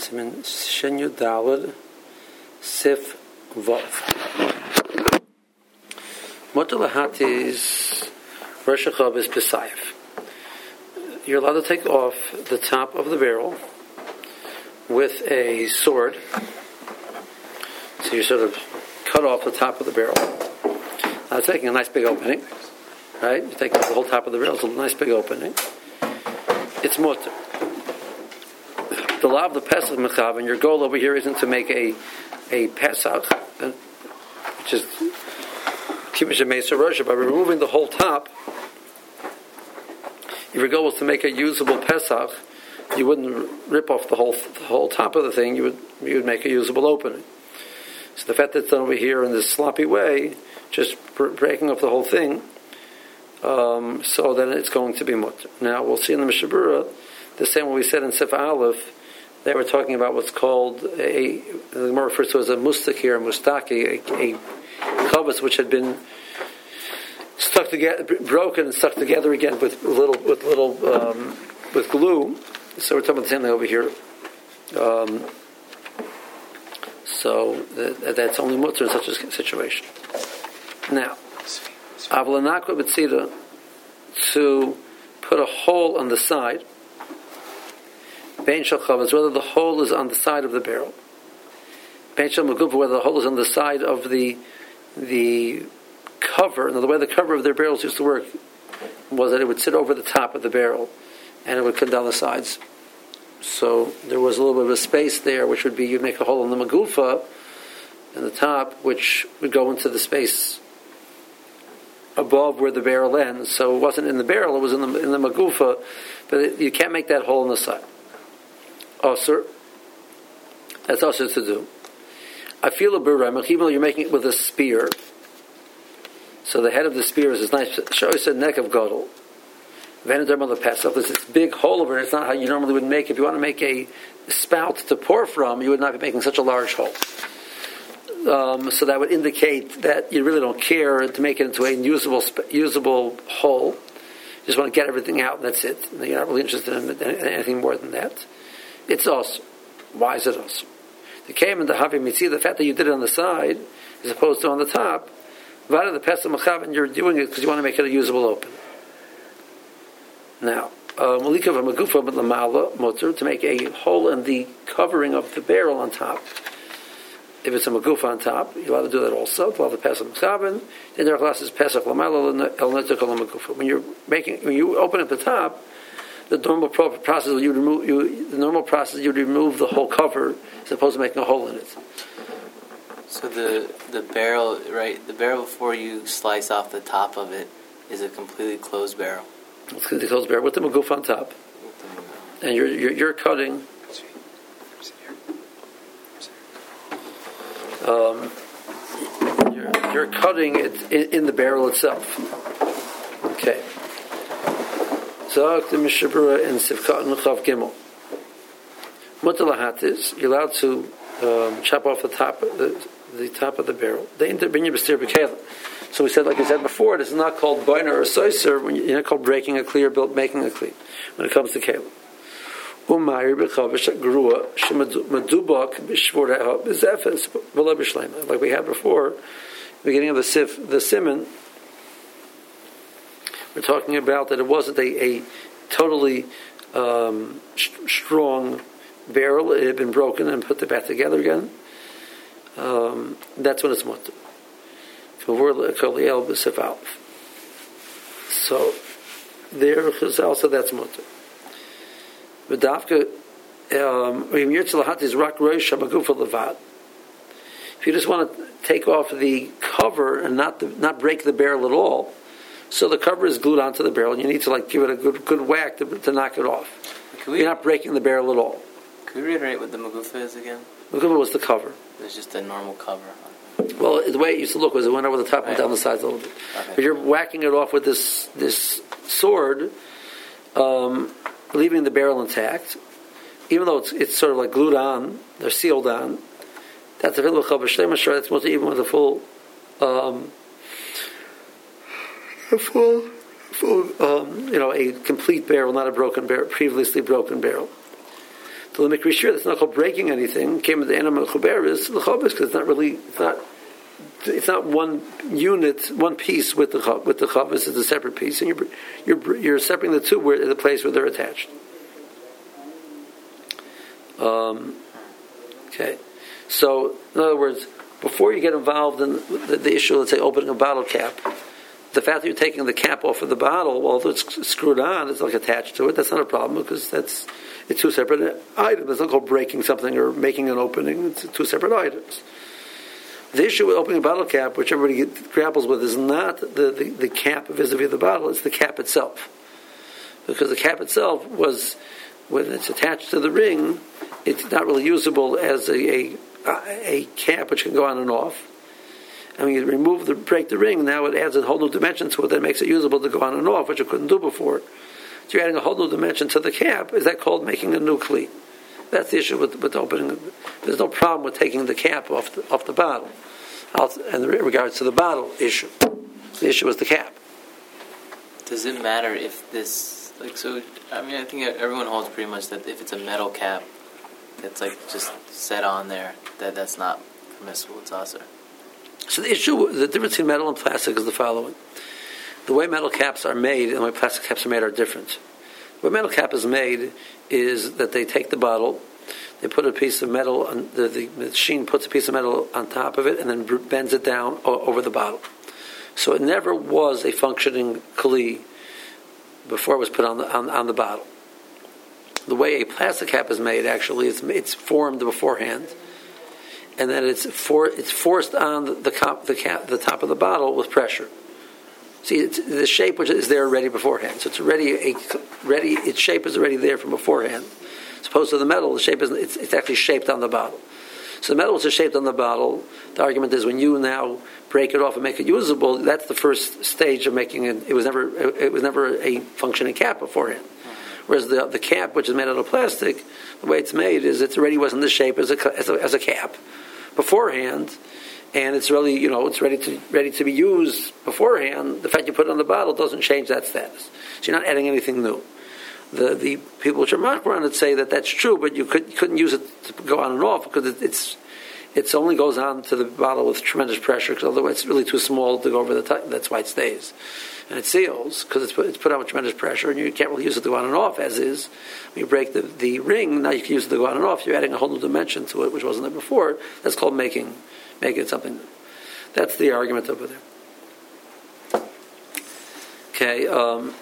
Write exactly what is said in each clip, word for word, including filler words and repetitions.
Siman Shin Yud Daled Sif Vav. Mutar Lahati's Rosh Hashanah Pesayif. You're allowed to take off the top of the barrel with a sword. So you sort of cut off the top of the barrel. Now it's taking a nice big opening, right? You're taking off the whole top of the barrel. It's a nice big opening. It's mutar. The law of the Pesach Mechav, and your goal over here isn't to make a a Pesach, which is Kibbush Mesa Rosh, by removing the whole top. If your goal was to make a usable Pesach, you wouldn't rip off the whole the whole top of the thing. You would you would make a usable opening. So the fact that it's done over here in this sloppy way, just breaking off the whole thing, um, so then it's going to be mutar. Now we'll see in the Mishnah Berurah the same way we said in Sif Aleph. They were talking about what's called a, the Gemara refers to as a mustak here, a mustaki, a, a chavis which had been stuck together, broken and stuck together again with little, with little, um, with glue. So we're talking about the same thing over here. Um, so that, that's only mutar in such a situation. Now, avlanakwa b'tzira, to put a hole on the side. Bein shel chavos, whether the hole is on the side of the barrel. Bein shel megufa, whether the hole is on the side of the the cover. Now, the way the cover of their barrels used to work was that it would sit over the top of the barrel, and it would come down the sides. So there was a little bit of a space there, which would be you'd make a hole in the megufa in the top, which would go into the space above where the barrel ends. So it wasn't in the barrel; it was in the in the megufa, but it, you can't make that hole in the side. Osir. That's also to do. I feel a burayim, even though you're making it with a spear. So the head of the spear is this nice, show us a neck of gadol. Venaderm on the pesach. There's this big hole over it. It's not how you normally would make. If you want to make a spout to pour from, you would not be making such a large hole. Um, so that would indicate that you really don't care to make it into a usable usable hole. You just want to get everything out, and that's it. You're not really interested in anything more than that. It's also. Why is it also? The came in the havi mitzi, the fact that you did it on the side as opposed to on the top, vada the pesach mechav, and you're doing it because you want to make it a usable open. Now, malika of a megufa but lamala mutar, to make a hole in the covering of the barrel on top. If it's a megufa on top, you're allowed to do that also. To allow the pesach mechav, then there are classes pesach lamala el netikol megufa. When you're making, when you open at the top, the normal process you remove you, the normal process you remove the whole cover as opposed to making a hole in it. So the the barrel, right? The barrel before you slice off the top of it is a completely closed barrel. It's completely closed barrel with the maguf on top, and you're you're, you're cutting. Um, you're, you're cutting it in, in the barrel itself. Okay. So the Mishnah Berurah in Sivkat and Chav Gimel. Mutar lahatis, you're allowed to um, chop off the top, the, the top of the barrel. They interbinya b'stir b'kelim. So we said, like I said before, this is not called boiner or soiser. When you're not called breaking a clear, built making a clean. When it comes to kelim. Umayir b'chavish grua shemadubak b'shvoreha b'zefes v'lo b'shleima. Like we had before, beginning of the sif, the simon. We're talking about that it wasn't a, a totally um, st- strong barrel. It had been broken and put back together again. Um, that's when it's mutar. So there, also that's mutar. If you just want to take off the cover and not the, not break the barrel at all, so the cover is glued onto the barrel, and you need to like give it a good good whack to, to knock it off. We, You're not breaking the barrel at all. Could we reiterate what the megufa is again? Megufa was the cover. It's just a normal cover. Well, the way it used to look was it went over the top and right. down the sides a little bit. Okay. But you're whacking it off with this this sword, um, leaving the barrel intact, even though it's it's sort of like glued on, they're sealed on. That's a little chav b'shleima. That's most even with a full. Um, A full, full um, you know, a complete barrel, not a broken barrel, previously broken barrel. The So the mikri shir, that's not called breaking anything. Came with the animal chuberis, the chobis, because it's not really, it's not, it's not one unit, one piece with the with the chavos. It's a separate piece, and you're you're you're separating the two where the place where they're attached. Um, okay, so in other words, before you get involved in the, the issue, let's say opening a bottle cap, the fact that you're taking the cap off of the bottle, well, it's screwed on, it's like attached to it. That's not a problem because that's it's two separate items. It's not called breaking something or making an opening. It's two separate items. The issue with opening a bottle cap, which everybody grapples with, is not the, the, the cap vis-a-vis the bottle, it's the cap itself. Because the cap itself was, when it's attached to the ring, it's not really usable as a, a, a cap which can go on and off. And when you remove the, break the ring, now it adds a whole new dimension to it that makes it usable to go on and off, which it couldn't do before. So you're adding a whole new dimension to the cap. Is that called making a new kli? That's the issue with, with opening. There's no problem with taking the cap off the, off the bottle. And in regards to the bottle issue, the issue is the cap. Does it matter if this, like, so, I mean, I think everyone holds pretty much that if it's a metal cap that's, like, just set on there, that that's not permissible, it's also. So the issue, the difference between metal and plastic is the following. The way metal caps are made and the way plastic caps are made are different. The way metal cap is made is that they take the bottle, they put a piece of metal, on, the, the machine puts a piece of metal on top of it and then bends it down o- over the bottle. So it never was a functioning kli before it was put on the, on, on the bottle. The way a plastic cap is made, actually, it's, it's formed beforehand, and then it's for, it's forced on the the, cap, the, cap, the top of the bottle with pressure. See, it's the shape which is there already beforehand. So it's already a ready. Its shape is already there from beforehand. As opposed to the metal, the shape is it's, it's actually shaped on the bottle. So the metal which is shaped on the bottle. The argument is when you now break it off and make it usable, that's the first stage of making it. It was never it was never a functioning cap beforehand. Whereas the the cap, which is made out of plastic, the way it's made is it already was in the shape as a as a, as a cap beforehand. And it's really, you know, it's ready to ready to be used beforehand. The fact you put it on the bottle doesn't change that status. So you're not adding anything new. The the people which are makbar on it say that that's true, but you could you couldn't use it to go on and off because it, it's it's only goes on to the bottle with tremendous pressure. Because otherwise it's really too small to go over the top. That's why it stays, and it seals because it's put, it's put on with tremendous pressure, and you can't really use it to go on and off as is. When you break the the ring, now you can use it to go on and off. You're adding a whole new dimension to it, which wasn't there before. That's called making. Make it something new. That's the argument over there. Okay. Um,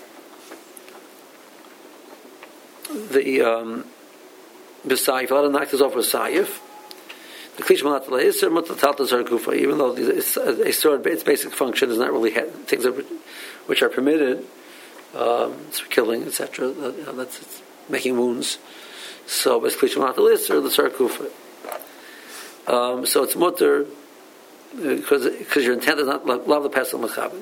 the um, B'sayif, a lot of knocked this off with Sayif. The Klish Malatala is Mutatalta Zarkufa, even though it's a sword, its basic function is not really ha- things that, which are permitted. Um, it's for killing, et cetera. Uh, you know, that's it's making wounds. So, it's Klish Malatala is the Zarkufa. Um, so it's mutter because because your intent is not love the pesach mechabed.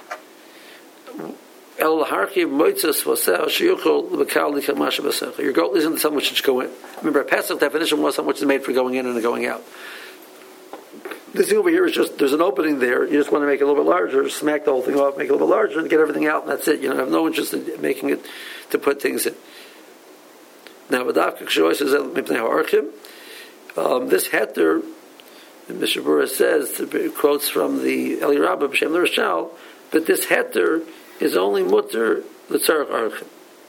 El harki moitzas v'seh sheyuchol l'bekal l'kamasha b'sech. Your goal isn't something which should go in. Remember, a pesach definition was something which is made for going in and going out. This thing over here is just there's an opening there. You just want to make it a little bit larger, smack the whole thing off, make it a little bit larger, and get everything out, and that's it. You don't have no interest in making it to put things in. Now, v'davka k'shoy says mipnei ha'archim. Um, this heter, Mishnah Berurah says, quotes from the Eli Rabbah B'Shem L'Rishal, that this heter is only mutter l'tzarech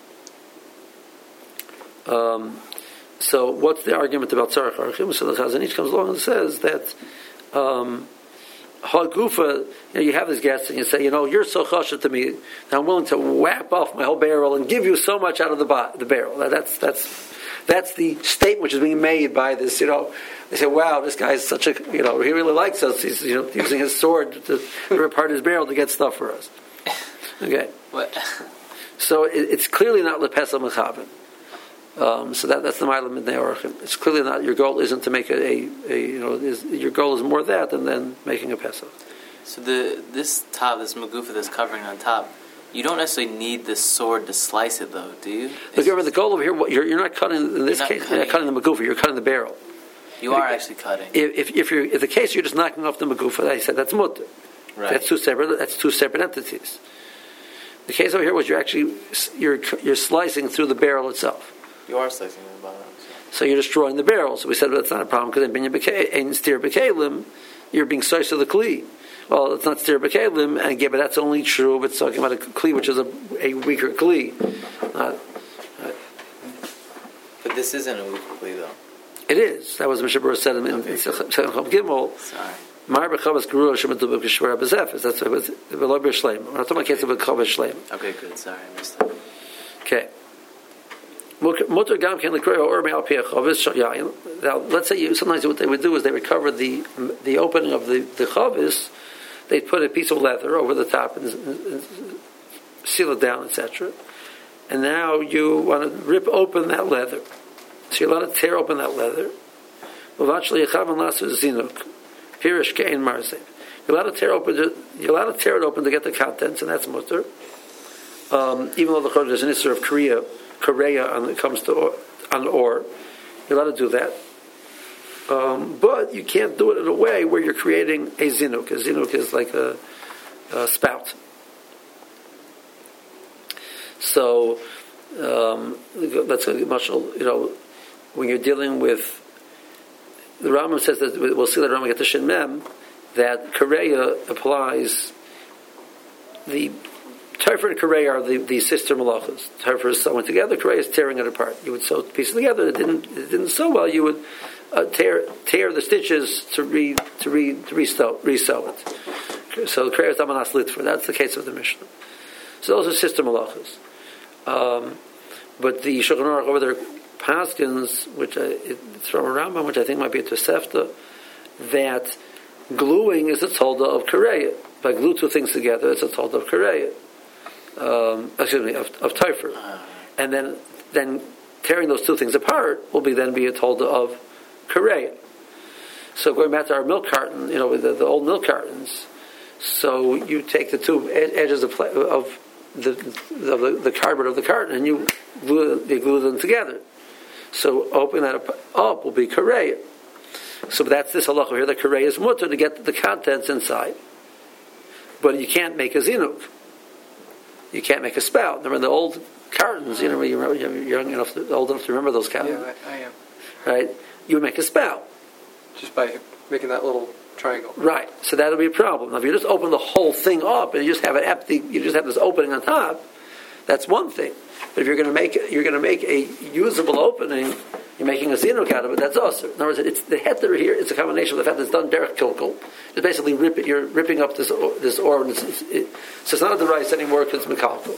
archim. Um, so, what's the argument about tzarech archim? So the Chazon Ish comes along and says that um, Hagufa, you know, you have this guest and you say, you know, you're so chashuv to me, that I'm willing to whap off my whole barrel and give you so much out of the, ba- the barrel. That's that's. That's the statement which is being made by this, you know. They say, wow, this guy is such a, you know, he really likes us. He's, you know, using his sword to rip apart his barrel to get stuff for us. Okay. What? So it, it's clearly not lepesa mechaven. Um, so that, that's the ma'ila midnei orchim. It's clearly not, your goal isn't to make a, a, a you know, is, your goal is more that than then making a pesach. So the this top, this magufa that's covering on top, you don't necessarily need this sword to slice it, though, do you? Look, remember, the goal over here, you're, you're not cutting, in this you're case, cutting, you're not cutting the magufa, you're cutting the barrel. You are actually cutting. If, if, if, you're, if the case, you're just knocking off the magufa, I said, that's mutter. Right. That's two separate, that's two separate entities. The case over here was you're actually, you're, you're slicing through the barrel itself. You are slicing the bottom. So you're destroying the barrel. So we said, well, that's not a problem because in steer b'kelim, you're being source of the kli. Well, it's not steer b'kelim, and again, but that's only true if it's talking about a kli which is a, a weaker kli. Not, uh, but this isn't a weaker kli, though. It is. That was what Mishabur said in Secham Gimel. Sorry. Mar b'chavas geruah shemitubah k'shvara b'zefes. That's what it was. V'lo b'shleim. We're not talking about cases of b'chavas shleim. Okay, good. Sorry, I missed that. Okay. Mutter gam ken l'kroya or me'al pi chavis yayin. Now, let's say you, sometimes what they would do is they would cover the the opening of the the chavis. They'd put a piece of leather over the top and, and, and seal it down, et cetera. And now you want to rip open that leather. So you're allowed to tear open that leather. You're allowed to tear open. You're allowed to tear it open to get the contents, and that's mutter. Um, even though the Chodesh is an issur of Korea, Korea, when it comes to or, on ore, you're allowed to do that. Um, but you can't do it in a way where you're creating a zinuk. A zinuk is like a, a spout. So um, that's a much, you know, when you're dealing with, the Rambam says that we'll see that Rambam get to Shin Mem that Korea applies the Taifer and Korea are the, the sister malachas. Taifer is sewing together, Korea is tearing it apart. You would sew pieces together. It didn't it didn't sew well. You would uh, tear tear the stitches to re to re to resew resew it. So Korea is amanas litfer. That's the case of the Mishnah. So those are sister malachas. Um, but the Shulchan Aruch over there paskins, which uh, it's from a Rambam, which I think might be a Tosefta, that gluing is a tolda of Korea. If I glue two things together, it's a tolda of Korea. Um, excuse me, of, of Taifer. And then then tearing those two things apart will be then be a tolda of Korea. So going back to our milk carton, you know, with the, the old milk cartons, so you take the two edges of, of the, the the cardboard of the carton and you glue, you glue them together. So open that up, up will be Korea. So that's this halacha here, that Korea is mutter to get the contents inside. But you can't make a zinuk. You can't make a spout. Remember the old cartons, you know, you're young enough, to, old enough to remember those cartons. Yeah, I, I am. Right? You would make a spout. Just by making that little triangle. Right. So that'll be a problem. Now, if you just open the whole thing up and you just have an empty, you just have this opening on top, that's one thing. But if you're going to make you're going to make a usable opening, you're making a zinuk out of it. That's also. In other words, it's the heter here. It's a combination of the fact that it's done derech kilkel. It's basically rip it, you're ripping up this this ore, and it's, it's, it, so it's not the rice anymore because it's mekalkel.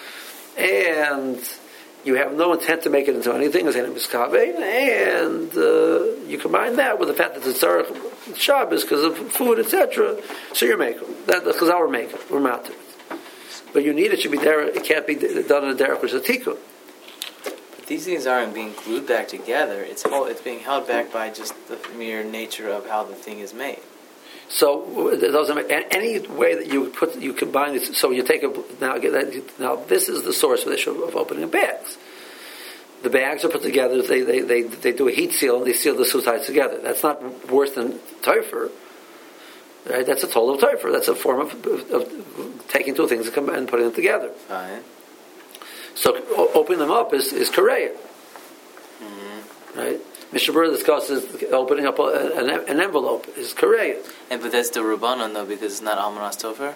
And you have no intent to make it into anything as any miskave, and uh, you combine that with the fact that it's tzarech Shabbos because of food, et cetera. So you're making that because our maker we're mounted. But you need it should be there. It can't be done in a derech which is a tikkun. But these things aren't being glued back together. It's all, it's being held back by just the mere nature of how the thing is made. So it doesn't make any way that you put you combine this. So you take a now now this is the source of the issue of opening of bags. The bags are put together. They they they, they do a heat seal and they seal the two sides together. That's not worse than taifer. Right? That's a total of taifer. That's a form of, of, of taking two things and, come, and putting them together. Right. So o- opening them up is is Korea. Mm-hmm. Right. Mishnah Berurah discusses opening up a, an, an envelope is Korea. And but that's the Rabbanon though, because it's not Almanas Topher.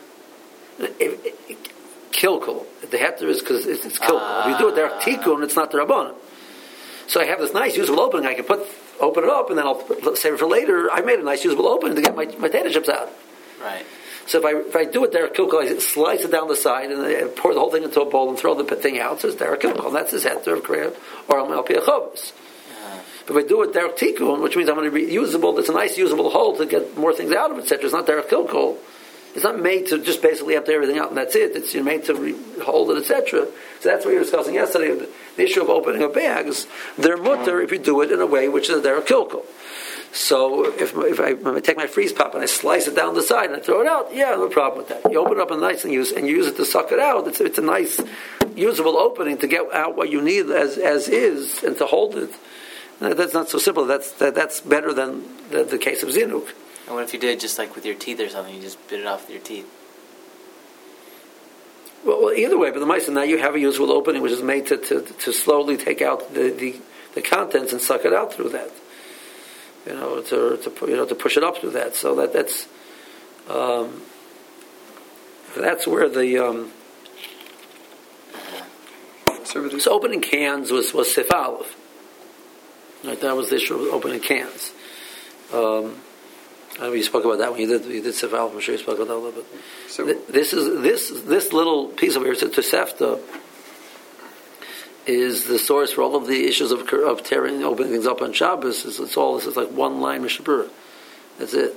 Kilkul. The heter is because it's, it's kilkul. Ah. If you do it there, tikkun, it's not the Rabbanon. So I have this nice usable opening. I can put open it up, and then I'll save it for later. I made a nice usable opening to get my my potato chips out. Right. So if I if I do it there, kilkul, I slice it down the side and I pour the whole thing into a bowl and throw the thing out. So it's there, kilkul. And that's his heter of Korea or al pi chavos. If I do it derech tikkun, which means I'm going to be usable, it's a nice usable hole to get more things out of it, et cetera. It's not derech kilkul. It's not made to just basically empty everything out and that's it. It's you're made to re- hold it, et cetera. So that's what we were discussing yesterday, the, the issue of opening of bags. They're mutter if you do it in a way which is a derech kilkul. So if, if, I, if I take my freeze pop and I slice it down the side and I throw it out, yeah, no problem with that. You open it up and nice and use and you use it to suck it out. It's, it's a nice usable opening to get out what you need as as is and to hold it. That's not so simple. That's that, that's better than the, the case of zinuk. And what if you did it just like with your teeth or something? You just bit it off with your teeth. Well, well either way, but the mice now you have a usable opening which is made to, to, to slowly take out the, the, the contents and suck it out through that. You know, to, to you know to push it up through that. So that that's um, that's where the um, so opening cans was was Sif Aleph. Right, that was the issue of opening cans. Um, I know you spoke about that when you did you did Sif Aleph. I'm sure you spoke about that a little bit. So Th- this is this this little piece over here, Tosefta, is the source for all of the issues of of tearing opening things up on Shabbos. It's, it's all this is like one line Mishnah Berurah. That's it.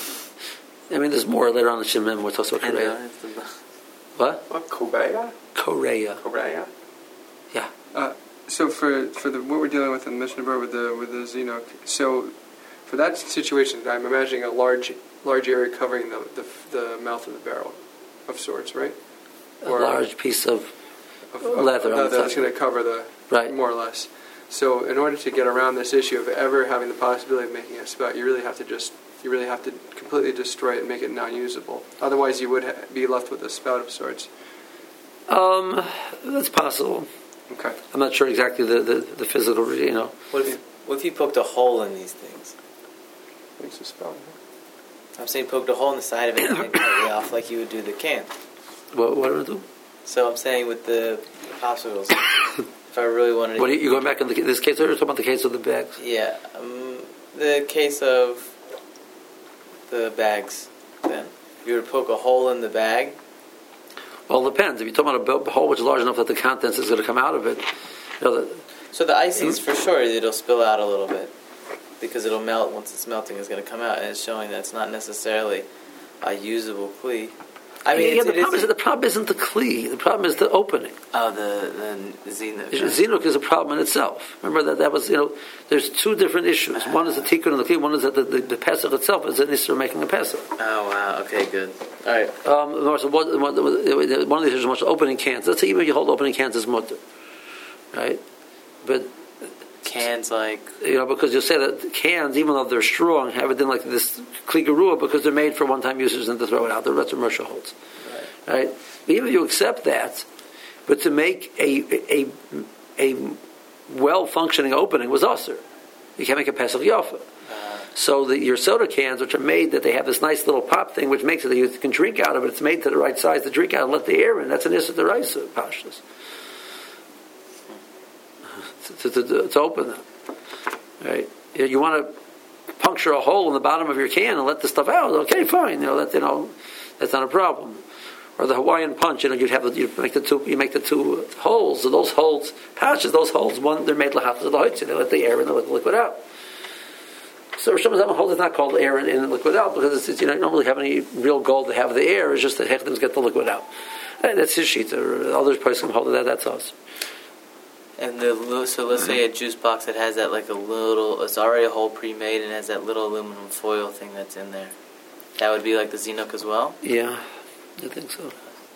I mean, there's more later on in Shemim. We're talking about Korea. What? What Korea? Korea. Korea. Yeah. Uh, so for for the what we're dealing with in Mishnah Berurah with the with the Zeno, so for that situation, I'm imagining a large large area covering the the, the mouth of the barrel, of sorts, right? A or large piece of, of, of leather of, on the that's going to cover the right, more or less. So in order to get around this issue of ever having the possibility of making a spout, you really have to just you really have to completely destroy it and make it non-usable. Otherwise, you would ha- be left with a spout of sorts. Um, that's possible. Okay. I'm not sure exactly the, the, the physical, you know. What if, what if you poked a hole in these things? Makes a spout. I'm saying poked a hole in the side of it and cut it off like you would do the can. What, what do I do? So I'm saying with the popsicles, if I really wanted to... What are you, you going back in the, this case, or you're talking about the case of the bags? Yeah. Um, the case of the bags, then. If you were to poke a hole in the bag... Well, it depends. If you're talking about a hole which is large enough that the contents is going to come out of it. You know, the, so the icing's for sure, it'll spill out a little bit. Because it'll melt once it's melting, it's going to come out. And it's showing that it's not necessarily a usable kli. I mean, yeah, it's, the, it problem is, is, the problem isn't the kli. The problem is the opening. Oh, the, the zinuk. Right? Zinuk is a problem in itself. Remember that that was, you know, there's two different issues. Uh-huh. One is the tikkun and the kli. One is that the, the, the pesach itself is an issur making a pesach. Oh, wow. Okay, good. All right. Um, so one, one, one of the issues is opening cans. Let's say even if you hold opening cans as mutter. Right? But... Cans like... You know, because you'll say that cans, even though they're strong, have it in like this kli garua because they're made for one-time uses and to throw it out. That's what Moshe holds. Right. Right? Even if you accept that, but to make a a a well-functioning opening was usher. You can't make a pesach yafa. Uh, so the, your soda cans, which are made that they have this nice little pop thing, which makes it that you can drink out of it. It's made to the right size to drink out and let the air in. That's an issur d'oraisa pashtus. To, to, to, to open them, right? You, you want to puncture a hole in the bottom of your can and let the stuff out. Okay, fine. You know that you know that's not a problem. Or the Hawaiian punch, you know, you'd have the, you make the two you make the two holes. So those holes, patches, those holes. One they're made lahafas of the hoitzi. They let the air in and let the liquid out. So Rosh Hashanah hole is not called air in and liquid out because it's, it's, you know you don't really have any real goal to have the air. It's just that hechtims get the liquid out. And that's his sheet. Others probably can hold that. That's us. And the so let's say a juice box that has that like a little, it's already a hole pre-made and has that little aluminum foil thing that's in there. That would be like the zinuk as well? Yeah, I think so.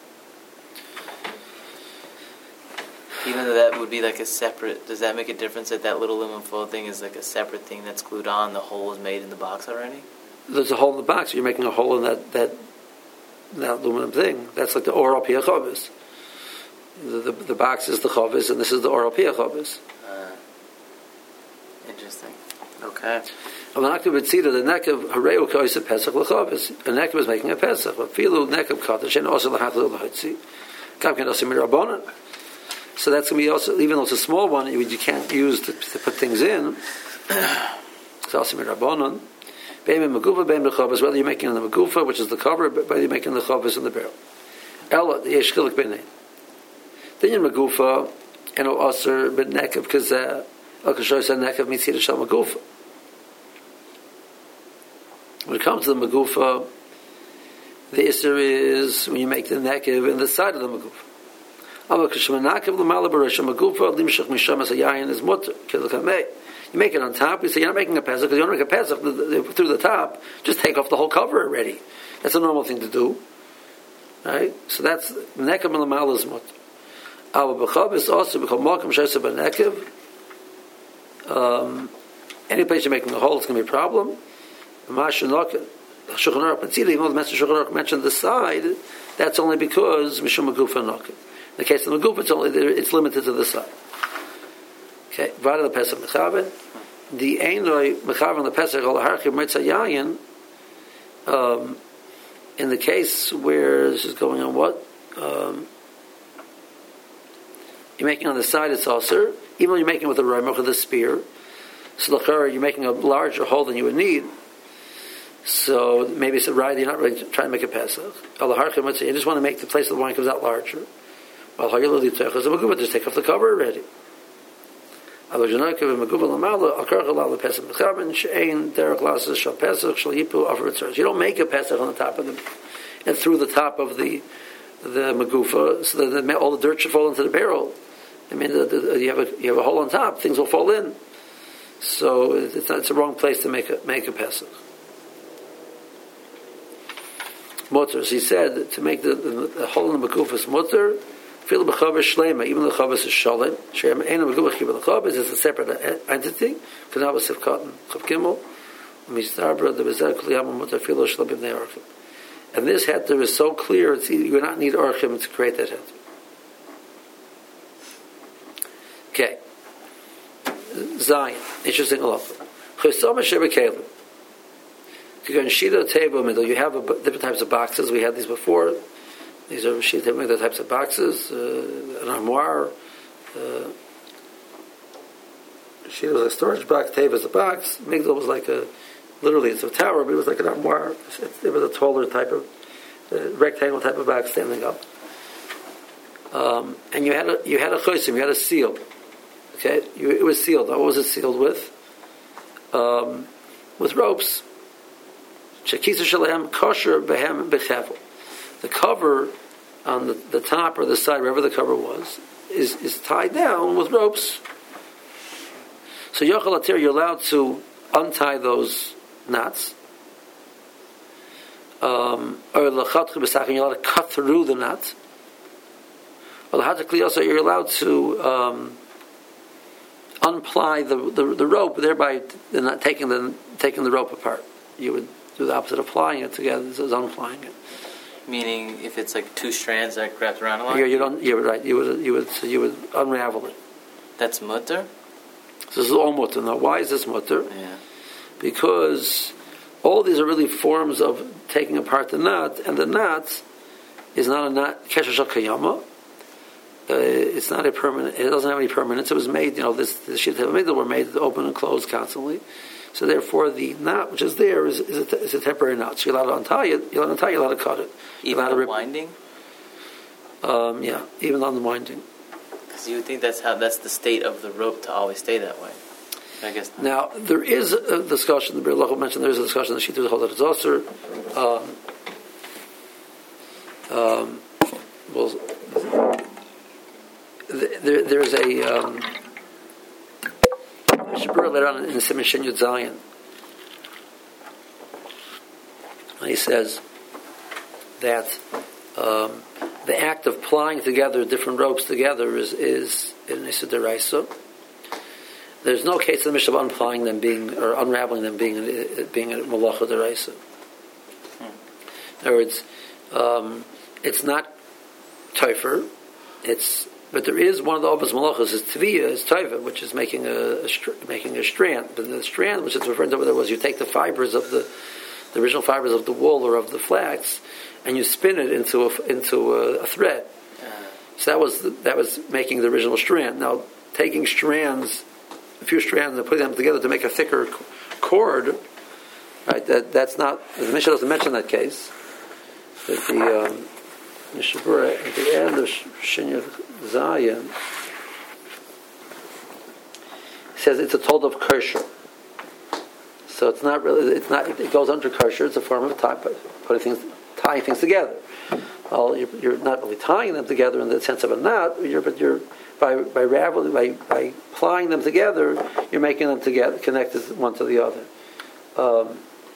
Even though that would be like a separate, does that make a difference that that little aluminum foil thing is like a separate thing that's glued on, the hole is made in the box already? There's a hole in the box, you're making a hole in that, that, that aluminum thing. That's like the oral pia chavis. The, the the box is the chavis, and this is the oral pia chavis. Uh, interesting. Okay. The nekav hareu ka'isa pesach l'chavis. A nekav is making a pesach. But filu nekav katash and also l'hachlu l'hotzi. Kav can also mirabonon. So that's going to be also, even though it's a small one, you, you can't use to, to put things in. It's also mirabonon. Beim megufa, beim l'chavis. Whether you're making the megufa, which is the cover, but whether you're making the chavis in the barrel. Ella the yeshkilik b'nei. Then you're megufa, and also but nekav because uh, Al-Kashoy said nekav means here to shal megufa. When it comes to the megufa, the issur is when you make the nekav in the side of the megufa. Al-Kashoy l'mala b'rosh megufa limshach misham as a yayin is mutter kilukamei. You make it on top. You say you're not making a pesach because you don't make a pesach through the top. Just take off the whole cover already. That's a normal thing to do, right? So that's nekav l'mala is mutter. Our b'chavis also become malkam shaysa b'nekev. Um, any place you're making a hole, it's going to be a problem. Mashenok Shulchan Aruch Metzila, even though the Master Shulchan Aruch mentioned the side, that's only because mishum megufa nokev. In the case of the megufa, it's only it's limited to the side. Okay, vada the pesach mechaven. The einoi mechaven the pesach al harchiv mitzayayin. Um, in the case where this is going on, what um, you're making on the side, it's also even when you're making with a raimach with a spear. So you're making a larger hole than you would need. So maybe it's a right. You're not really trying to make a pesach. Al harchiv mitzayayin. You just want to make the place of the wine comes out larger. Well, just take off the cover already. You don't make a pesach on the top of the and through the top of the the magufa, so that the, all the dirt should fall into the barrel. I mean, the, the, you have a you have a hole on top; things will fall in. So it's not, it's the wrong place to make a make a pesach. Mutter. So he said to make the, the, the hole in the magufa is mutter. Even the chavas is shalom. Shem ain't a megubach. Even the chavas is a separate entity. For now, it's cotton. Chav Gimel. Mistabra the bezer kliyam mutar filo shalom b'nei orchim. And this heter is so clear. It's, you do not need orchim to create that heter. Okay. Zion. Interesting halacha. Chesama shebekelim. You go in shita table middle. You have a, different types of boxes. We had these before. These are sheet the types of boxes, uh, an armoire. Uh, sheet was a storage box. Tave is a box. Migdal was like a, literally it's a tower, but it was like an armoire. It was a taller type of uh, rectangle type of box standing up. Um, and you had a you had a chosim, you had a seal. Okay, you, it was sealed. What was it sealed with? Um, with ropes. Shekisa shalem kosher behem bechavel. The cover on the, the top or the side, wherever the cover was, is, is tied down with ropes. So yochel atir, you're allowed to untie those knots. Um, or lachatchu b'sachin, you're allowed to cut through the knot. Or lachatchu also, you're allowed to um, unply the, the the rope, thereby not taking the taking the rope apart. You would do the opposite of plying it together. This is unplying it. Meaning, if it's like two strands that wrapped around a lot. Yeah, you don't. You're right. You would. You would. So you would unravel it. That's mutter. So this is all mutter. Now, why is this mutter? Yeah. Because all these are really forms of taking apart the knot, and the knot is not a knot kesher shel kayama. Uh, it's not a permanent. It doesn't have any permanence. It was made. You know, this the shit that were made open and closed constantly. So therefore, the knot which is there is, is, a, is a temporary knot. So you're allowed to untie it. You're allowed to untie it. You're allowed to cut it. Even on the winding? Um, yeah, even on the winding. Because you would think that's how that's the state of the rope to always stay that way. I guess not. Now there is a discussion. The Be'er Lachot mentioned there is a discussion. The Shita Cholat Zoser. Um, um, well, there, there's a. Um, Shabur later on in the Siman Shin Yud Zayin, he says that um, the act of plying together different ropes together is is in Issa Deraisa. There's no case in the Mishnah of unplying them being or unraveling them being being a Malacha Deraisa. In other words, um, it's not Teifer, it's but there is one of the Obas Malachas is Tviyah, is Taiva, which is making a, a str- making a strand. But the strand, which is referring to there was you take the fibers of the the original fibers of the wool or of the flax, and you spin it into a into a, a thread. So that was the, that was making the original strand. Now taking strands, a few strands, and putting them together to make a thicker cord, right? That that's not the Mishnah doesn't mention that case. That the um, Mishabura at the end of Shinya Zayin says it's a told of kosher. So it's not really, it's not, it goes under kosher, it's a form of tie, putting things, tying things together. Well, you're, you're not really tying them together in the sense of a knot, you're, but you're, by, by raveling, by, by plying them together, you're making them together, connected one to the other. Um,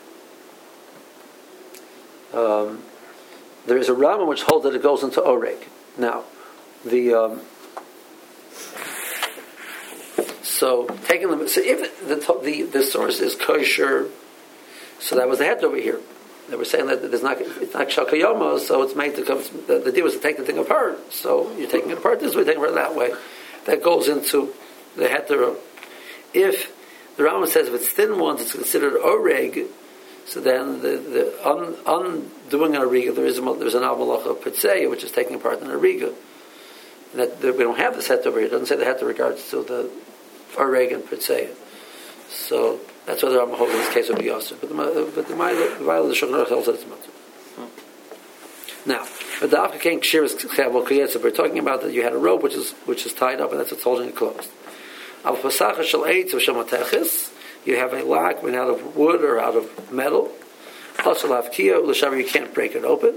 um, there is a Rambam which holds that it goes into oreg. Now, the um, so taking them. So if the the the source is kosher, so that was the head over here. They were saying that there's not it's not shakayama, so it's made to come. The, the deal was to take the thing apart. So you're taking it apart this way, taking it apart that way. That goes into They had to. If the Rambam says if it's thin ones, it's considered oreg. So then the, the un, undoing an ariga, there is a, there's an avalacha of pitzeya, which is taking part in an ariga. That, that we don't have this het over here. It doesn't say the het in regards to the oreg and pitzeya. So that's why the Rambam holds in this case would be also. But the but the Ma'ila the Shulchan Aruch tells that it's mutter. Now, but the Afka King Kshir is Chavol Kiyetza. We're talking about that you had a rope which is which is tied up, and that's what's holding it closed. Al Pasacha Shel Eitz V'Shel Matechis. You have a lock made out of wood or out of metal. Also, Lavkiya L'Shavar, you can't break it open.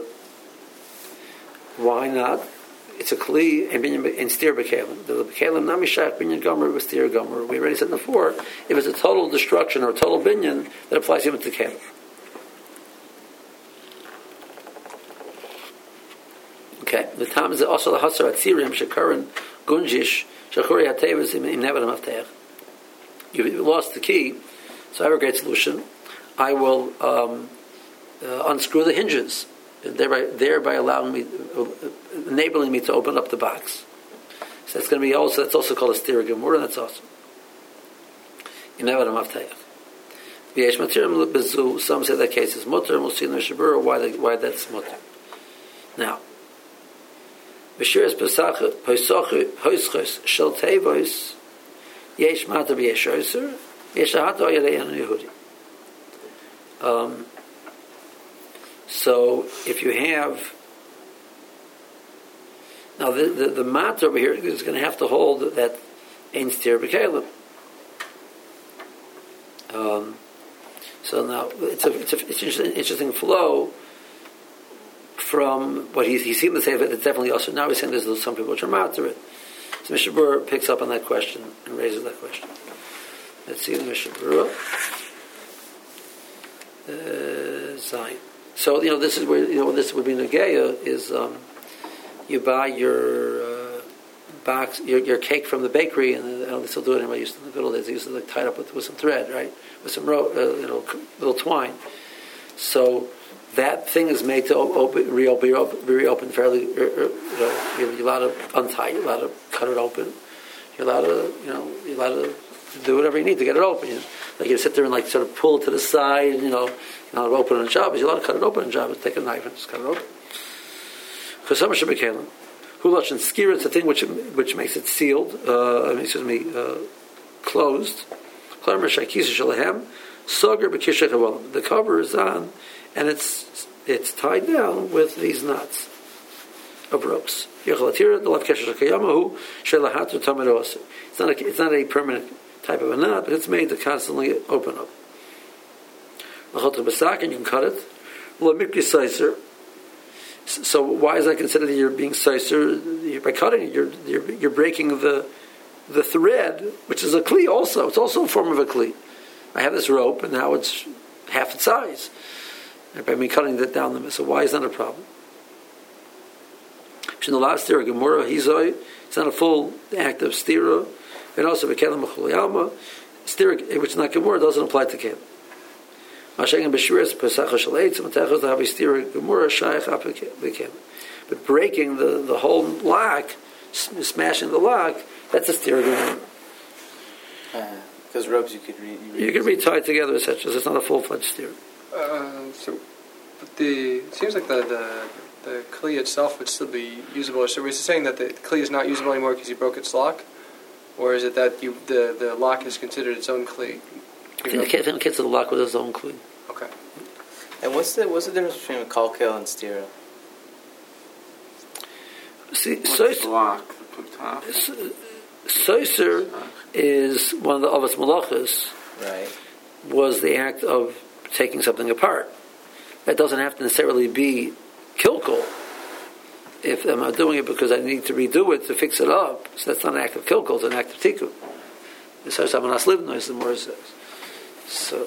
Why not? It's a kli in steer bekalim. The bekalim namishach binyan gomer with steer gomer. We already said before, if it's a total destruction or a total binyan, that applies even to kalim. Okay. The time is also the hasar atzirim shekaran gunjish shekuri hatevas im nevedam avteach. You've lost the key, so I have a great solution. I will um, uh, unscrew the hinges, thereby, thereby allowing me, uh, enabling me to open up the box. So that's going to be also that's also called a stira gemura, and that's awesome. You never know bezu. Some say that case is mutter, and we'll see in the Shabura why the, why that's mutter. Now, b'shiras pesach pesach hoischos shel tevos. Yesh matter b'yesh oser, yesh ahato yadei an Yehudi. Um. So if you have now the the, the matter over here is going to have to hold that ein steer b'kelim. Um. So now it's a it's a it's an interesting flow from what he he seemed to say that it's definitely also. Now he's saying there's some people which are matter it. So Mishabur picks up on that question and raises that question. Let's see the Mishabur. Uh, Zion. So you know this is where you know this would be Nageya is um, you buy your uh, box your, your cake from the bakery and I don't still do it anymore. I used to in the good old days. They used to like tie it up with, with some thread, right, with some ro- uh, you know little twine. So that thing is made to open, reopen, be reopened fairly. You know, you're allowed to untie. You're allowed to cut it open. You're allowed to, you know, you're allowed to do whatever you need to get it open. You know, like you sit there and like sort of pull it to the side. You know, you're allowed to open it on Shabbos. You're allowed to cut it open on Shabbos. Take a knife and just cut it open. Because some should be kalim. Hulach and skir is the thing which which makes it sealed. Uh, excuse me, uh, closed. The cover is on. And it's it's tied down with these knots of ropes. It's not a, it's not a permanent type of a knot, but it's made to constantly open up. And you can cut it. So why is that considered that you're being sicer? By cutting it, you're, you're you're breaking the the thread, which is a kli also. It's also a form of a kli. I have this rope, and now it's half its size. By me cutting that down the so why is that a problem? In the last stira gemura hizoi, it's not a full act of stira, and also bekelim mechuliyalma stira, which is not gemura, doesn't apply to kelim. Mashengem b'shviras pesach shel eitz matechos have a stira gemura shaykh bekelim, but breaking the, the whole lock, smashing the lock, that's a stira gemura. Because uh, ropes you could re- you, you could re-tie together, et cetera. So it's not a full-fledged stira. Uh, so, but the it seems like the the, the kli itself would still be usable. So, we're saying that the kli is not usable anymore because you broke its lock, or is it that you the, the lock is considered its own kli? I think the kid's the lock with his own kli. Okay. And what's the what's the difference between a kalkel and stira? See, What's so the lock? Soiser is one of the Avos Malachas. Right. Was the act of taking something apart. That doesn't have to necessarily be kilkul. If I'm not doing it because I need to redo it to fix it up, so that's not an act of kilkul, it's an act of tikkun. This is how Amanas Livno, as the Morah says. So,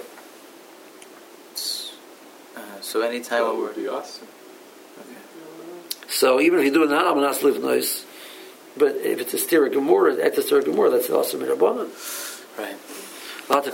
uh, so anytime So we would be awesome. okay. so even if you do it not Amanas Livno, but if it's a stira gemura, at the stira gemura, that's also mirabanan. Right. To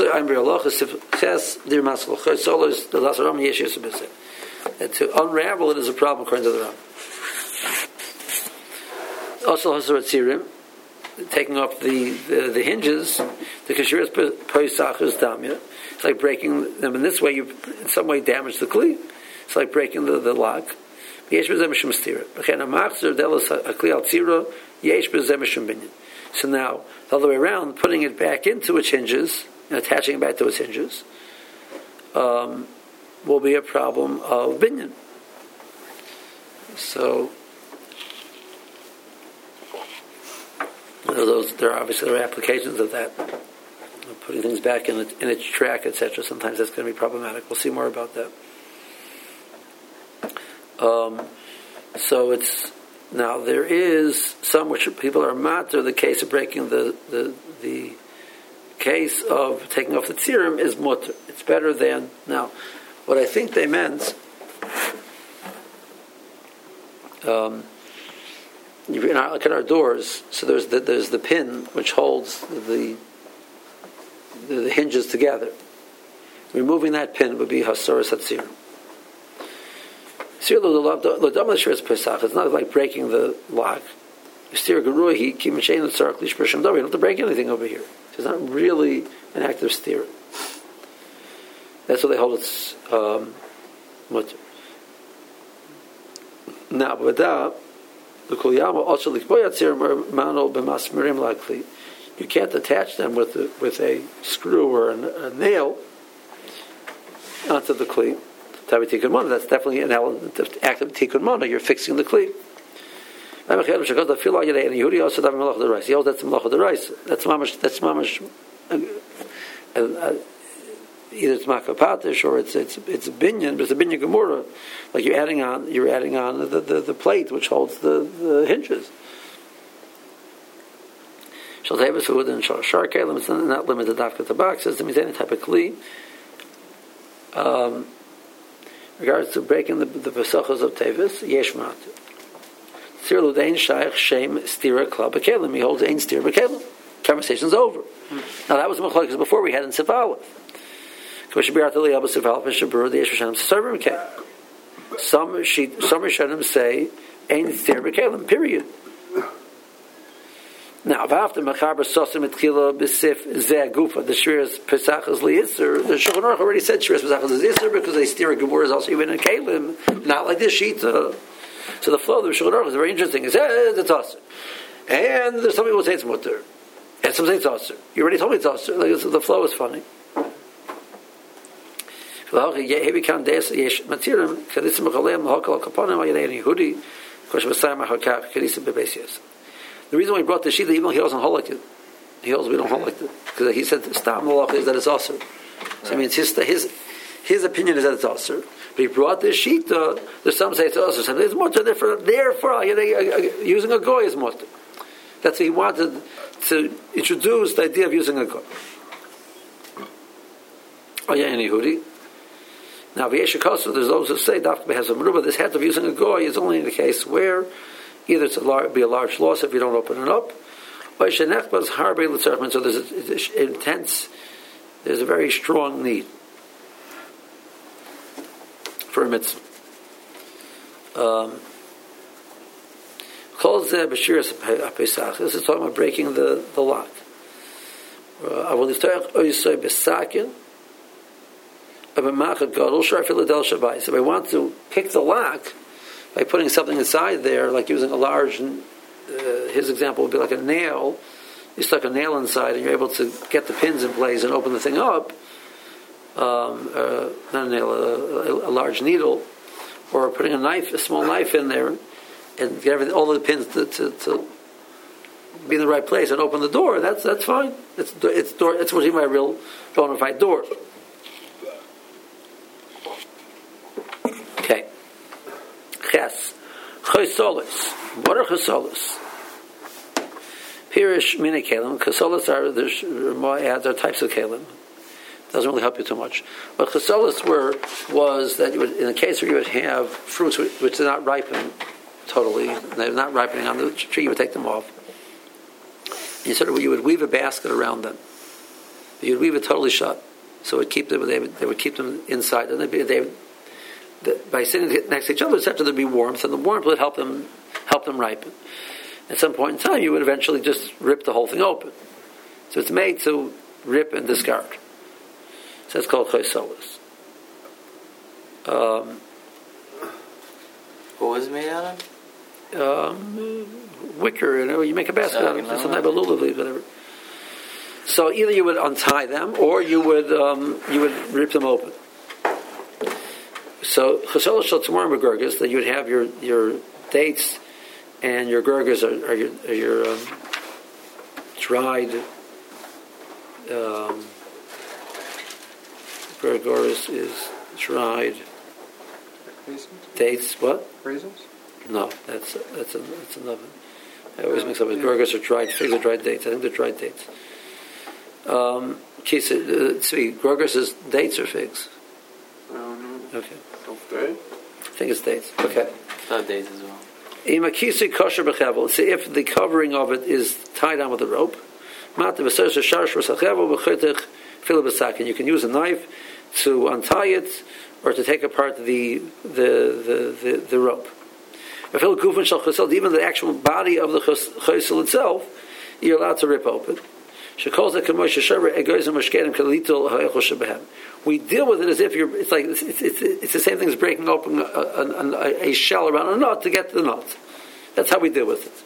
unravel it is a problem according to the Ram. Also, Hazar Atzirim, taking off the, the, the hinges, the kashiras poisach is damya. It's like breaking them in this way. You in some way damage the kli. It's like breaking the, the lock. Yesh b'zeh mishum stira. B'chen ha'machzer delas ha'kli al tzira. Yesh b'zeh mishum binyan. So now the other way around, putting it back into its hinges and attaching it back to its hinges um, will be a problem of binyan. So. Those, there are obviously there are applications of that, putting things back in, it, in its track, et cetera. Sometimes that's going to be problematic. We'll see more about that. Um, so it's now there is some which people are matter. The case of breaking the the the case of taking off the tzirim is mutter. It's better than now. What I think they meant. Um, In our, look at our doors. So there's the, there's the pin which holds the, the the hinges together. Removing that pin would be hasoras hatzir. It's not like breaking the lock. You don't have to break anything over here. It's not really an act of steer. That's what they hold it's um, mutter. Now, but that. You can't attach them with a, with a screw or a, a nail onto the kli. That's definitely an element of active tikkun mana. You're fixing the kli. He holds that's malacha d'oraisa. That's mamash. That's mamash. Uh, uh, either it's makapatish or it's it's it's a binyan, but it's a binyan gemura. Like you're adding on, you're adding on the, the, the plate which holds the, the hinges. Shal tevis food and shal shar kelim. It's not limited dafka to boxes. It means any type of kli. Um, regards to breaking the the pesachos of tevis, yesh mat. Tzir ludein shaykh shem stira klab kelim. He holds ein stira kelim. Conversation's over. Hmm. Now that was the machlokes before we had in Sifalef. Some some Rishonim say ain't Stir B'Kelim, period. Now, after Machaber Sosim Etchila B'Sif Zeh Gufa, the Shviras Pesachas Li'Isser, the Shulchan Aruch already said Shviras Pesachas Li'Isser because they steer a Gemara is also even in Kelim, not like this Shita. So the flow of the Shulchan Aruch is very interesting. It says it's Asr, and there's some people who say it's Mutter, and some say it's Asr. You already told me it's Asr. Like, the flow is funny. The reason why he brought the sheet, even though he doesn't hold like it, he holds we don't hold like it because he said stam malach is that it's also. So I mean, it's his his his opinion is that it's also. But he brought this sheet. Uh, there's some say it's also. Some say it's mutter. Therefore, therefore, using a goy is mutter. That's what he wanted to introduce the idea of using a goy. Oh yeah, any Yehudi. Now, there's those who say Dafka has a meruba. This head of using a goy is only in the case where either it's a large, be a large loss if you don't open it up, or shenechbas harbe l'tzarchman. So there's an intense, there's a very strong need for a mitzvah. Um, this is talking about breaking the the lock. I will liftach oisay besakin. So I want to pick the lock by putting something inside there, like using a large, uh, his example would be like a nail. You stuck a nail inside and you're able to get the pins in place and open the thing up. Um, uh, not a nail, a, a, a large needle. Or putting a knife, a small knife in there and get everything, all of the pins to, to, to be in the right place and open the door. That's that's fine. It's, it's, door, it's what you mean by a real bona fide door. Okay. Ches. Chosolis. What are chosolis? Pirish mini kalim. Chosolis are, there's more ads, are types of kalim. Doesn't really help you too much. What chosolis were, was that you would, in a case where you would have fruits which did not ripen totally, they're not ripening on the tree, you would take them off. And you sort of, you would weave a basket around them. You would weave it totally shut. So it would keep them, they would, they would keep them inside. And they'd be, they would, The, by sitting next to each other, et cetera, there'd be warmth, and the warmth would help them help them ripen. at some point in time, you would eventually just rip the whole thing open. So it's made to rip and discard. So it's called chaysolis. Um, what was it made out of? Um, wicker, you know, you make a basket out of it, some type of lulav leaves, whatever. So either you would untie them, or you would um, you would rip them open. So chaysolis shel tamarim v'gurgas, that you would have your your dates and your gurgas are, are your, are your um, dried um, gurgas is dried Raisins? dates. What? Raisins? No, that's that's a, that's another. I always mix up with gurgas or dried figs or dried dates. I think they're dried dates. Um, Kisa, uh, tzvi, gurgas is dates or figs? I don't know. Okay. Okay. I think it's dates. Okay. I thought dates as well. Imakisi kosher b'chevel. See, if the covering of it is tied on with a rope, and you can use a knife to untie it or to take apart the the the, the, the rope. Even the actual body of the chosel itself, you're allowed to rip open. We deal with it as if you're. It's like it's, it's, it's the same thing as breaking open a, a, a shell around a nut to get to the nut. That's how we deal with it.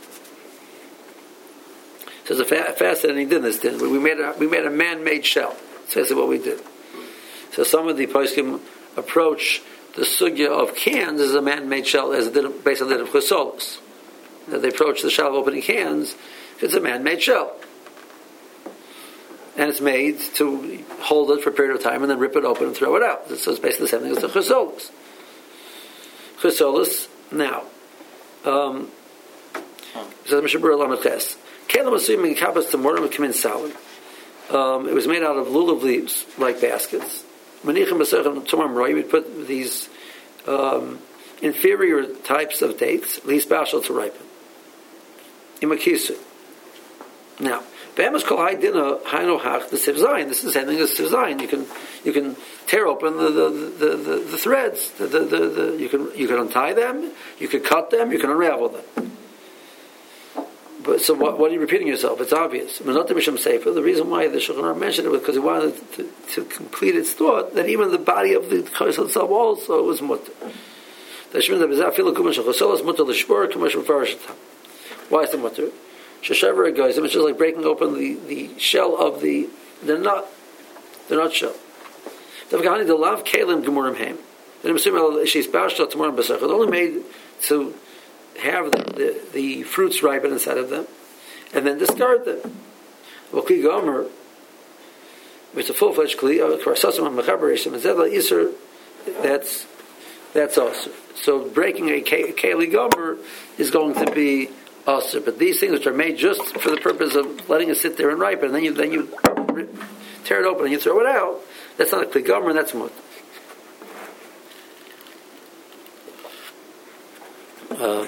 So it's a fa- fascinating din. This din. We made a, we made a man-made shell. So that's what we did. So some of the poskim approach the sugya of cans as a man-made shell, as a din, based on the din of chosolos. That they approach the shell of opening cans. It's a man-made shell. And it's made to hold it for a period of time and then rip it open and throw it out. So it's basically the same thing as the chosolos. Chosolos, now, um, says Mishabur Lamed Ches. Kelim assuming kapas to morim kamin salad. Um, it was made out of lulav leaves, like baskets. Manichem b'sechem tomar roy. You would put these um, inferior types of dates, least bashal to ripen. Imakisu. Now, B'emes kol haydina hayno hach the siv zayin. This is the same thing as siv zayin. You can you can tear open the the, the, the, the threads. The, the, the, the, you can you can untie them. You can cut them. You can unravel them. But so what, what are you repeating yourself? It's obvious. The reason why the Shulchan Aruch mentioned it was because he wanted to, to complete its thought that even the body of the chosel itself also was mutter. Why is it mutter? Sheshever egoism, it's just like breaking open the, the shell of the they're not they're not shell. They're only made to have the, the, the fruits ripen inside of them and then discard them. Well, kli gomer, it's a full-fledged kli, that's that's also. So breaking a keli gomer is going to be also, but these things which are made just for the purpose of letting it sit there and ripen, and then you then you tear it open and you throw it out. That's not a kli gomer, that's mut. Um,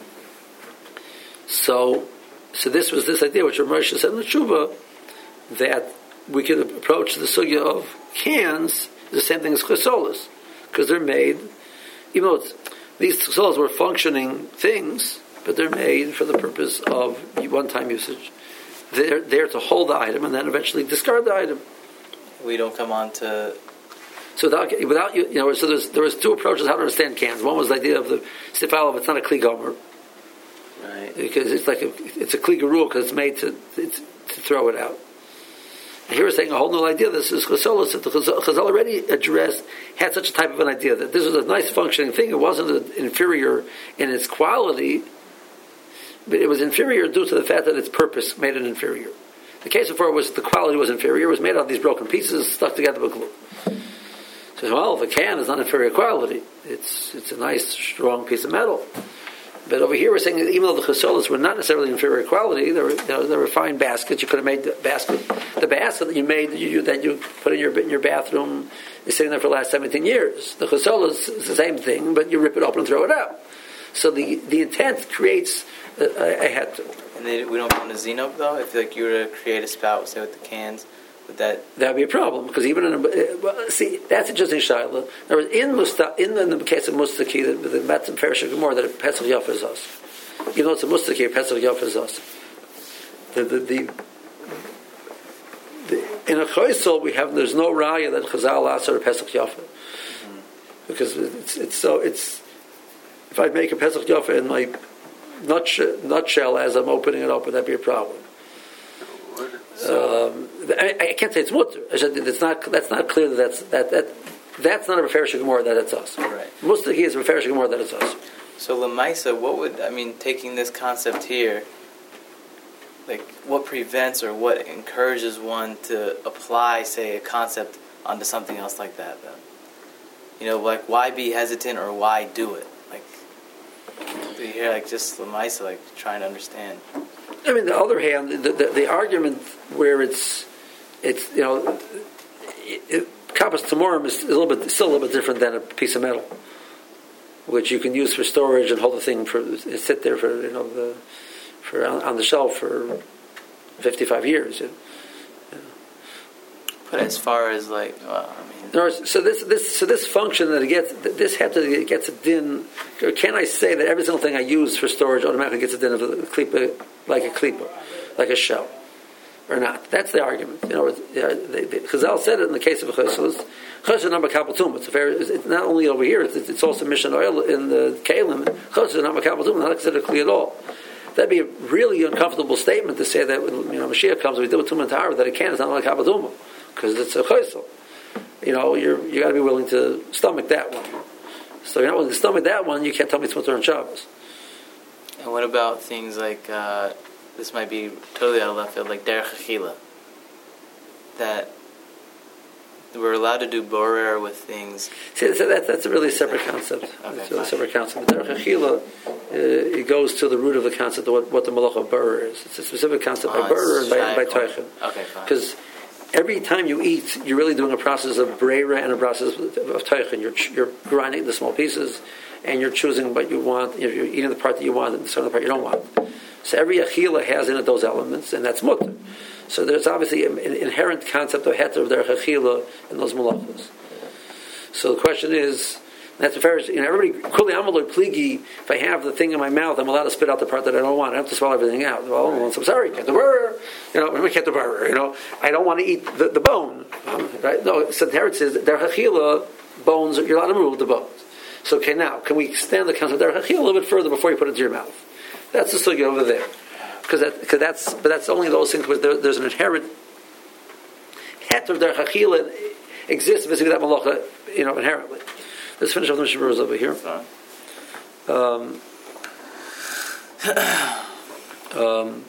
so, so this was this idea which Rav Moshe said in the Tshuva that we could approach the sugya of cans the same thing as chosolos, because they're made, even though it's, these chosolos were functioning things, but they're made for the purpose of one-time usage. They're there to hold the item and then eventually discard the item. We don't come on to. So without, without you, you know, so there's, there was two approaches how to understand cans. One was the idea of the stifal, it's not a kli gomer, right? Because it's like a, it's a kli gerul because it's made to it's, to throw it out. And here we're saying a whole new idea. This is chosolos that the Chazal already addressed had such a type of an idea that this was a nice functioning thing. It wasn't inferior in its quality, but it was inferior due to the fact that its purpose made it inferior. The case before was the quality was inferior. It was made out of these broken pieces stuck together with glue. So, well, if a can is not inferior quality, it's it's a nice, strong piece of metal. But over here we're saying that even though the chosolos were not necessarily inferior quality, they were, you know, they were fine baskets. You could have made the basket, the basket that you made, that you, that you put in your in your bathroom, is sitting there for the last seventeen years. The chosolos is the same thing, but you rip it open and throw it out. So the, the intent creates a, a, a het. And they, we don't put in a zinok though? If like you were to create a spout, say with the cans, would that... That would be a problem, because even in a... Well, see, that's interesting, Shaila. In, Musta, in, the, in the case of Mustaki, the, the Matzim Perish Gemara, that a Pesach Yaf is us. you know, it's a mustik here. Pesach Yofa is us. The the, the The, in a choisel, we have there's no raya that Chazal asar Pesach Yafa, mm-hmm. because it's it's so it's if I make a Pesach Yafa in my nutshell, nutshell as I'm opening it up, would that be a problem? So, um, I, I can't say it's mutter. It's not that's not clear that that's that that that's not a Beferish Gemara that it's us. Right. Mustaki is a Beferish Gemara that it's us. So Lamaisa, what would I mean? Taking this concept here. Like, what prevents or what encourages one to apply, say, a concept onto something else like that, then? You know, like, why be hesitant or why do it? Like, you hear, like, just Lamaisa, like, trying to understand. I mean, on the other hand, the, the, the argument where it's, it's you know, Kappas Tamorim is a little bit, still a little bit different than a piece of metal, which you can use for storage and hold the thing for, sit there for, you know, the... For on, on the shelf for fifty-five years. You know. But as far as like, well, I mean, no, so this this so this function that it gets this had to it gets a din. Can I say that every single thing I use for storage automatically gets a din of a klipa, like a klipa, like a shell, or not? That's the argument. You know, Chazal said it in the case of a chesed. Chesed not makabel tumah. It's fair. It's not only over here. It's, it's also mission oil in the kalim. Chesed not makabel tumah. Not considered kli at all. That'd be a really uncomfortable statement to say that when you know Mashiach comes, we do with Tumah Tahara that it can. It's not like Habaduma because it's a chesed. You know, you're you got to be willing to stomach that one. So you're not willing to stomach that one. You can't tell me it's Mutter and Shabbos. And what about things like uh, this might be totally out of left field, like derech achila, that we're allowed to do borer with things. See, so that, that's a really separate concept. Okay, it's a really fine. separate concept. But derech achila, uh, it goes to the root of the concept of what, what the malach of borer is. It's a specific concept oh, by borer and by, by toichin. Okay, fine. Because every time you eat, you're really doing a process of breira and a process of, of toichin. You're, you're grinding the small pieces, and you're choosing what you want. You're, you're eating the part that you want and the certain part you don't want. So every achila has in it those elements, and that's mutter. So there's obviously an inherent concept of heter of derech achila in those malachos. So the question is, that's a fair. You know, everybody kuli amaloi pligi. If I have the thing in my mouth, I'm allowed to spit out the part that I don't want. I have to swallow everything out. Well, right. I'm sorry, get the burr. You know, we get the burr. You know, I don't want to eat the, the bone. Um, right? No, so there it says derech achila bones. You're allowed to remove the bones. So okay, now can we extend the concept of derech achila a little bit further before you put it into your mouth? That's the sugya over there. Because that, cause that's, but that's only those things because there, there's an inherent het of derech achila exists basically that malacha, you know, inherently. Let's finish off the Mishnah Berurah over here. Um, um,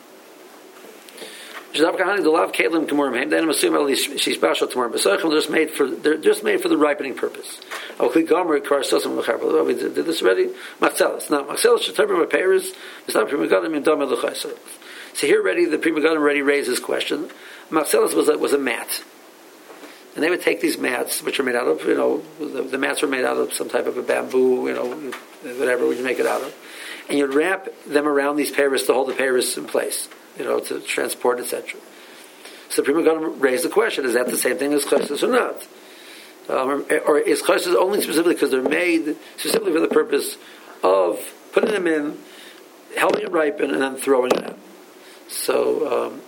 they're just made for they're just made for the ripening purpose. We did this already. Machzelis, not machzelis. Shetabrim Paris. It's not prima gadim in damei l'chayser. So here already the prima gadim already raised this question. Machzelis was a, was a mat, and they would take these mats, which are made out of you know the, the mats were made out of some type of a bamboo, you know whatever you make it out of, and you'd wrap them around these Paris to hold the Paris in place. You know, to transport, et cetera. So the Prima Gadim raised the question: is that the same thing as chayses or not? Um, or, or is chayses only specifically because they're made specifically for the purpose of putting them in, helping it ripen, and then throwing it out? So, um,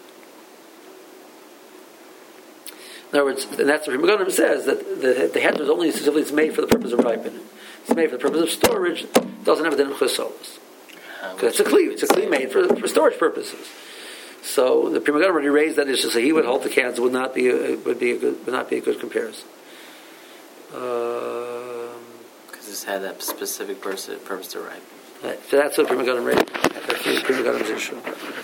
in other words, and that's what Prima Gadim says that the the heter is only specifically it's made for the purpose of ripening. It's made for the purpose of storage. It doesn't have a din of chaysos. Because it's a kli, it's a kli made for, for storage purposes. So the Prima Gadim already raised that issue, so he would hold the cans would not be a, would be a good would not be a good comparison. Because um, this had that specific purpose, purpose to ripen. Right. So that's what Prima Gadim raised. That's the Prima Gadim's issue.